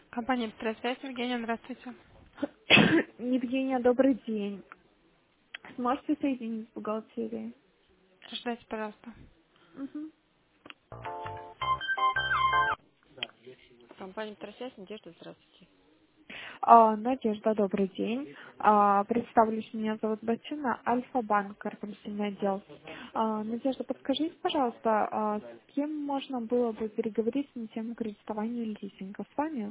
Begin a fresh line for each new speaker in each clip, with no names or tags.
Компания «Петросвязь». Евгения, здравствуйте.
Евгения, добрый день. Сможете соединить с бухгалтерией?
Ждайте, пожалуйста.
Мгм.
Компания «Петросвязь». Надежда, здравствуйте.
Надежда, добрый день. Представлюсь, меня зовут Батюна, Альфа-банк, корпоративный отдел. Надежда, подскажите, пожалуйста, с кем можно было бы переговорить на тему кредитования или лизинга? С вами?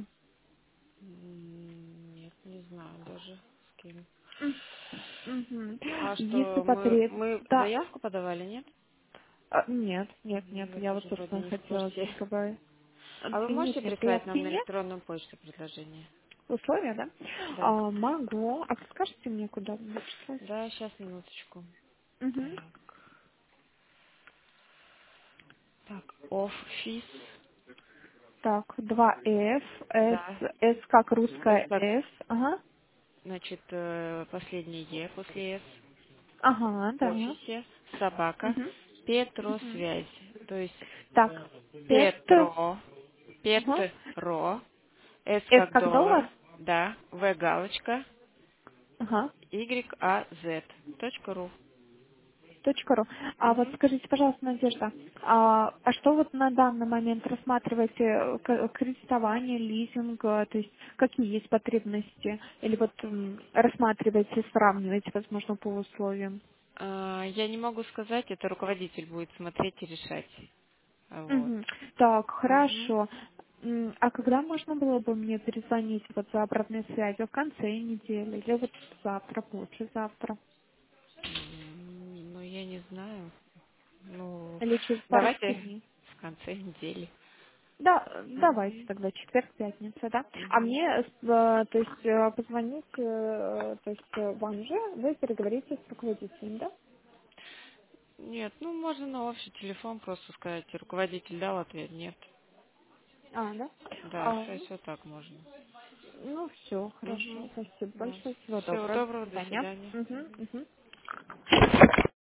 Нет, не знаю даже с кем.
М, мгм.
А
Если
что, мы,
потреб...
мы
Да.
заявку подавали, нет?
Нет, нет, нет,
Я
я вот,
тоже вроде
собственно,
не в
хотела
курсе.
разговаривать.
А вы можете
Нет, нет, я
прислать
в
нам на
теме.
электронную почту предложение?
Условия, да?
Да.
Могу. А подскажете мне, куда мне прислать?
Да, сейчас, минуточку.
Угу.
Так. Так, офис.
Так, два F, S,
Да.
S как
С
русская
как,
S. Ага.
значит, последнее Е после С.
Ага,
В
да.
офисе. Собака.
Угу. Угу.
Петросвязь. То есть
Так, Пет.
Петро,
Ага.
Петро, С
S
как
как доллар?
доллар, да, В галочка,
Ага.
YAZ.ру.
.ру. А вот
Мгм.
скажите, пожалуйста, Надежда, а что вот на данный момент рассматриваете кредитование, лизинг, то есть какие есть потребности? Или вот рассматриваете, сравниваете, возможно, по условиям?
Я не могу сказать, это руководитель будет смотреть и решать. Вот.
Мгм. Так,
Мгм.
хорошо. А когда можно было бы мне перезвонить вот за обратной связью? В конце недели или вот завтра, послезавтра?
Ну, я не знаю. Ну,
Или через парочку
давайте
дней?
в конце недели.
Да, давайте
Мгм.
тогда четверг, пятница, да. А
Мгм.
мне, то есть, позвонить, то есть, вам же, вы переговорите с руководителем, да?
Нет, ну можно на общий телефон просто сказать, руководитель дал ответ, нет.
Да?
Да, то есть вот так можно.
Ну, все, хорошо.
Угу.
Спасибо
Да.
большое. Всего
Всего
доброго. До
доброго, до
свидания.
свидания.
Мгм,
Мгм.
мгм.